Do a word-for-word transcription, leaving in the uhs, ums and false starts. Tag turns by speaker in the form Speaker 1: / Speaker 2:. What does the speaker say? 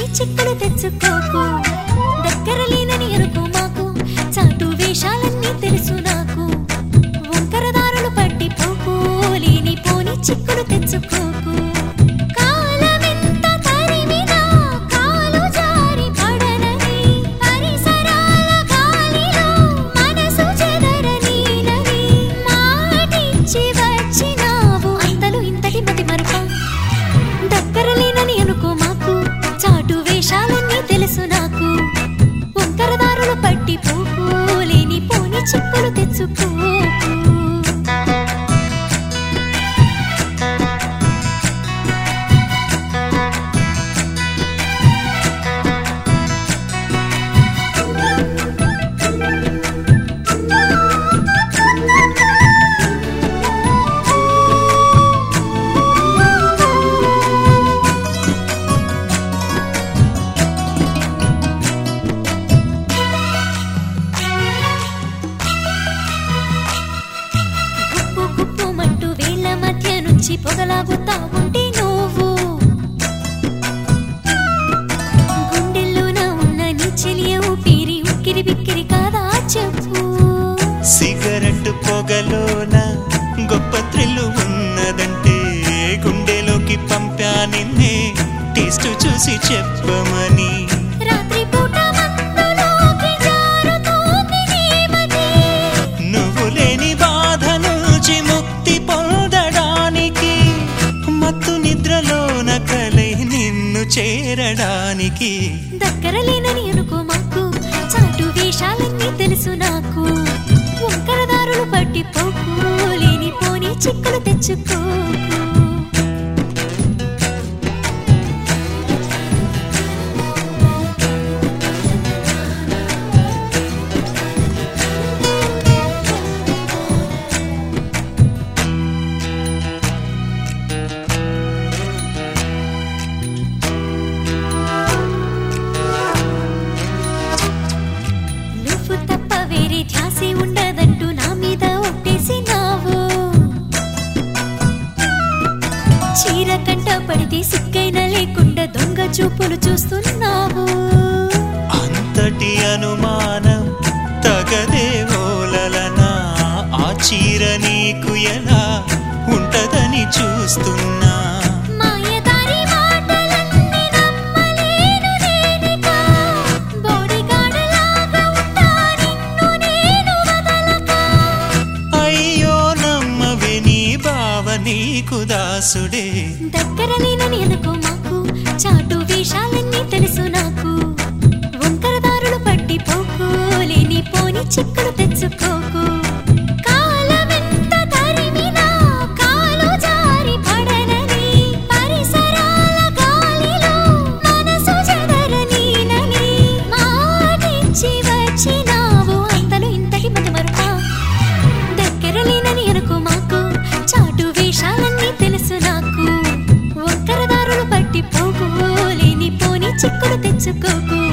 Speaker 1: చిక్కులు తెచ్చుకోకు దగ్గర లేనని అనుకో మాకు చాటు వేషాలన్నీ తెలుసు నాకు వంకరదారులు పట్టిపోకు లేని పోని చిక్కులు తెచ్చుకోకు కాలమెంత తరిమినా కాలు జారి పడనని పరిసరాల గాలిలో మనసు చెదరనీనని మాటిచ్చి వచ్చినావు అంతలు ఇంతటి మతి మరుప దగ్గర లేనని అనుకో మాకు చాటు వేషాలన్నీ తెలుసు నాకు వంకరదారులు పట్టిపోకు లేని పోని చిక్కులు తెచ్చుకోకు పొగలాగుతా ఉంటే నువ్వు గుండెల్లోన ఉన్న నీ చెలియ ఊపిరి ఉక్కిరి బిక్కిరి కాదా చెప్పు
Speaker 2: సిగరెట్ పొగలోన గొప్ప థ్రిల్లు ఉన్నదంటే గుండెలోకి పంపా నిన్నే టేస్ట్ చూసి చెప్పమని
Speaker 1: రాత్రి పూట మందులోకి జారుతోంది నీ మది
Speaker 2: నువ్వు లేని బాధ నుంచి ముక్తి పొందడానికి మత్తు నిద్రలోన కలై నిన్ను చేరడానికి
Speaker 1: దగ్గర లేనని అనుకో మాకు చాటు వేషాలన్నీ తెలుసు నాకు వంకరదారులు పట్టిపోకు లేని పోని చిక్కులు తెచ్చుకోకు ధ్యాసే ఉండదంటూ నా మీద ఒట్టేసినావు చీర కంట పడితే సిగ్గైనా లేకుండా దొంగ చూపులు చూస్తున్నావు
Speaker 2: అంతటి అనుమానం తగదేవోలనా ఆ చీర నీకు ఎలా ఉంటదని చూస్తున్నా నీకు దాసుడే
Speaker 1: దగ్గర లేనని అనుకో మాకు చాటు వేషాలన్నీ తెలుసు నాకు వంకరదారులు పట్టిపోకు లేని పోని చిక్కులు తెచ్చుకోకు కాలమెంత తరిమినా కాలు జారి పడనని పరిసరాల గాలిలో మనసు చెదరనీనని మాటిచ్చి వచ్చినావు అంతలు ఇంతటి మతి మరుప దగ్గర లేనని అనుకో మాకు చాటు వేషాలన్నీ తెలుసు నాకు వంకరదారులు పట్టిపోకు లేని పోని చిక్కులు తెచ్చుకోకు